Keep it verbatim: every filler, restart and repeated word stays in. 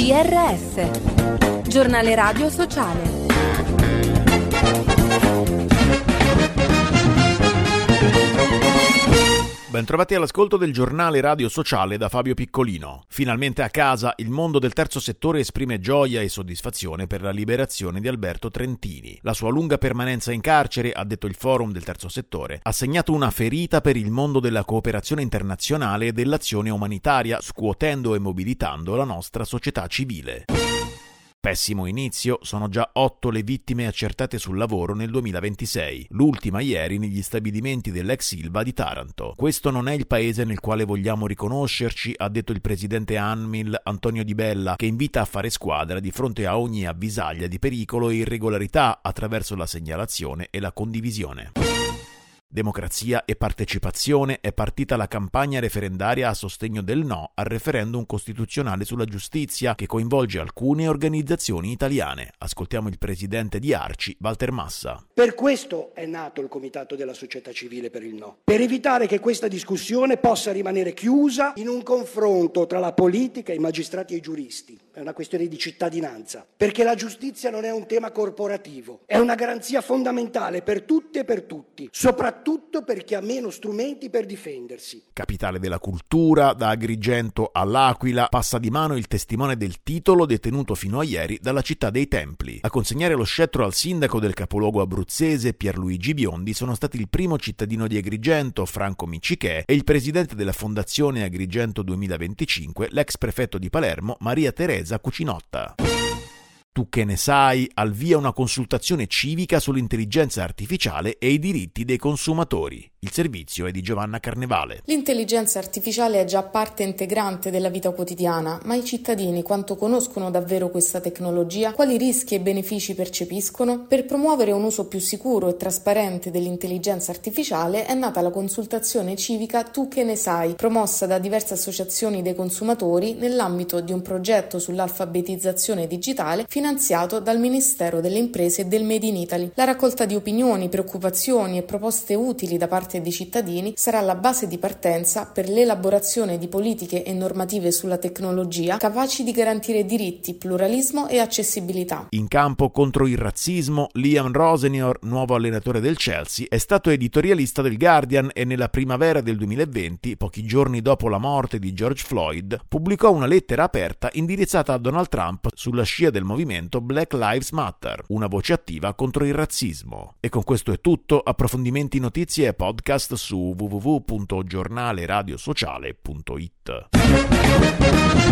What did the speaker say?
G R S, giornale radio sociale. Bentrovati all'ascolto del giornale radio sociale da Fabio Piccolino. Finalmente a casa, il mondo del terzo settore esprime gioia e soddisfazione per la liberazione di Alberto Trentini. La sua lunga permanenza in carcere, ha detto il Forum del terzo settore, ha segnato una ferita per il mondo della cooperazione internazionale e dell'azione umanitaria, scuotendo e mobilitando la nostra società civile. Pessimo inizio, sono già otto le vittime accertate sul lavoro nel duemilaventisei, l'ultima ieri negli stabilimenti dell'ex Ilva di Taranto. Questo non è il paese nel quale vogliamo riconoscerci, ha detto il presidente ANMIL Antonio Di Bella, che invita a fare squadra di fronte a ogni avvisaglia di pericolo e irregolarità attraverso la segnalazione e la condivisione. Democrazia e partecipazione, è partita la campagna referendaria a sostegno del no al referendum costituzionale sulla giustizia che coinvolge alcune organizzazioni italiane. Ascoltiamo il presidente di Arci, Walter Massa. Per questo è nato il Comitato della Società Civile per il No, per evitare che questa discussione possa rimanere chiusa in un confronto tra la politica, i magistrati e i giuristi. È una questione di cittadinanza, perché la giustizia non è un tema corporativo, è una garanzia fondamentale per tutte e per tutti, soprattutto per chi ha meno strumenti per difendersi. Capitale della cultura, da Agrigento all'Aquila, passa di mano il testimone del titolo detenuto fino a ieri dalla città dei Templi. A consegnare lo scettro al sindaco del capoluogo abruzzese, Pierluigi Biondi, sono stati il primo cittadino di Agrigento, Franco Miccichè, e il presidente della Fondazione Agrigento duemilaventicinque, l'ex prefetto di Palermo, Maria Teresa Cucinotta. Tu che ne sai? Al via una consultazione civica sull'intelligenza artificiale e i diritti dei consumatori. Il servizio è di Giovanna Carnevale. L'intelligenza artificiale è già parte integrante della vita quotidiana, ma i cittadini quanto conoscono davvero questa tecnologia? Quali rischi e benefici percepiscono? Per promuovere un uso più sicuro e trasparente dell'intelligenza artificiale è nata la consultazione civica Tu che ne sai, promossa da diverse associazioni dei consumatori nell'ambito di un progetto sull'alfabetizzazione digitale finanziato dal Ministero delle Imprese e del Made in Italy. La raccolta di opinioni, preoccupazioni e proposte utili da parte di cittadini sarà la base di partenza per l'elaborazione di politiche e normative sulla tecnologia capaci di garantire diritti, pluralismo e accessibilità. In campo contro il razzismo, Liam Rosenior, nuovo allenatore del Chelsea, è stato editorialista del Guardian e nella primavera del duemilaventi, pochi giorni dopo la morte di George Floyd, pubblicò una lettera aperta indirizzata a Donald Trump sulla scia del movimento Black Lives Matter, una voce attiva contro il razzismo. E con questo è tutto. Approfondimenti, notizie e podcast su w w w punto giornale radio sociale punto i t.